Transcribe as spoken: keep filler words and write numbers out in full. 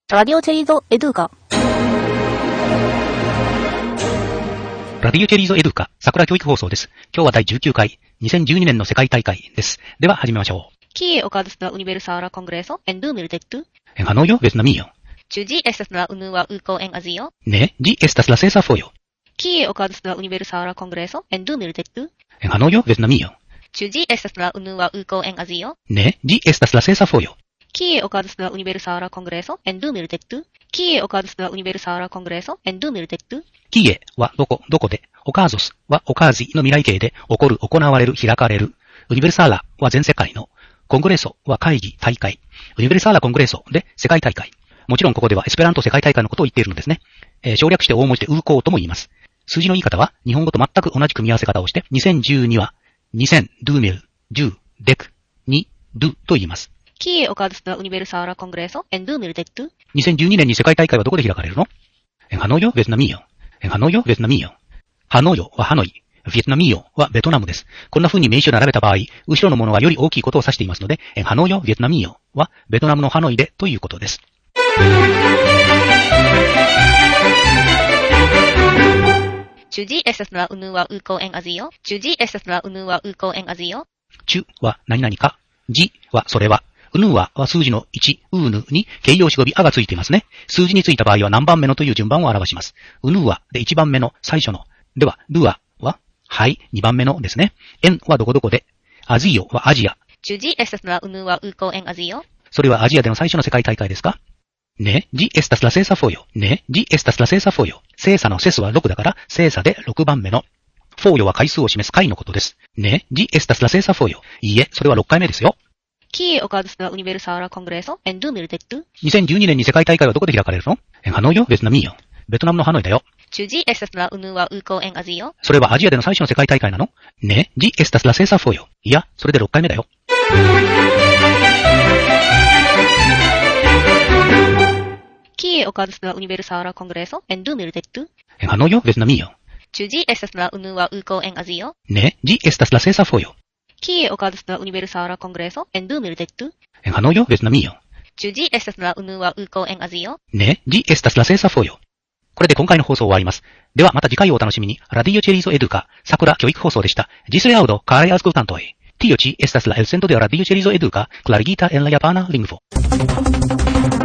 Radio Cherizo Educa。 ラディオチェリーゾエドゥカ、桜教育放送です。今日はだいじゅうきゅうかい、にせんじゅうにねんの世界大会です。では始めましょう。 Qui ocades la Universala Congreso en dos mil veinte? En Hanoi, Vietnamio. Ĉu ĝi estas la unua uko en Azio? Ne, ĝi estas la sesa fojo. Kie okazas la Universala Kongreso en dos mil veinte? En Hanoi, Vietnamio. Ĉu ĝi estas la unua uko en Azio? Ne, ĝi estas la sesa fojo. Kie okazas la Universala Kongreso en dos mil veinte? Kie okazas la Universala Kongreso en dos mil veinte? Kie はどこ、どこで、オカーゾスはオカージの未来形で起こる、行われる、開かれる。ユニベルサーラは全世界の。コングレーソは会議、大会。ユニベルサーラコングレーソで世界大会。もちろんここではエスペラント世界大会のことを言っているのですね。えー、省略して大文字でウーコーとも言います。数字の言い方は日本語と全く同じ組み合わせ方をして、にせんじゅうにはにせん、ドゥーメル、じゅう、デク、に、ドゥと言います。 Kie okazas la Universala Kongreso en dos mil veinte? にせんじゅうにねんに世界大会はどこで開かれるの？En Hanoi, Vietnamio。En Hanoi, Vietnamio。ハノイはハノイ。ヴィエトナミオはベトナムです。こんな風に名詞を並べた場合、後ろのものはより大きいことを指していますので、En Hanoi, Vietnamioはベトナムのハノイでということです。 Ĉu ĝi estas la unua uko en Azio? Ĉu ĝi estas la unua uko en Azio? チュは何々か。ジはそれは。ウヌはは数字のいち、ウーヌに形容詞語尾あがついていますね。数字についた場合は何番目のという順番を表します。ウヌはでいちばんめの最初の。では、ルアははい、にばんめのですね。エンはどこどこで。アジオはアジア。 Ĉu ĝi estas la unua uko en Azio? それはアジアでの最初の世界大会ですか？ね、ĝi estas la sesa fojo。ね、ĝi estas la sesa fojo。精査のセスはろくだから、精査でろくばんめの。フォーヨは回数を示す回のことです。ね、ĝi estas la sesa fojo。いいえ、それはろっかいめですよ。 Kie okazas la Universala Kongreso en dos mil veinte? にせんじゅうにねんに世界大会はどこで開かれるの？En Hanoi, Vietnamio。ベトナムのハノイだよ。 Ĉu ĝi estas la unua uko en Azio? それはアジアでの最初の世界大会なの？ね、ĝi estas la sesa fojo。いや、それでろっかいめだよ。 Kie okazas la Universala Kongreso en dos mil veinte? En Hanoi, Vietnamio。 Ĉu ĝi estas la unua uko en Azio? Ne, ĝi estas la sesa fojo。 Kie okazas la Universala Kongreso en dos mil veinte? En Hanoi, Vietnamio。 Ĉu ĝi estas la unua uko en Azio? Ne, ĝi estas la sesa fojo。これで今回の放送を終わります。ではまた次回をお楽しみに。ラディオチェリーゾエドゥカ、桜教育放送でした。Ĝis reaŭdo, karaj aŭskultantoj. Tio ĉi estas la elsendo de Radio Ĉerizo Eduka, klarigita en la japana lingvo.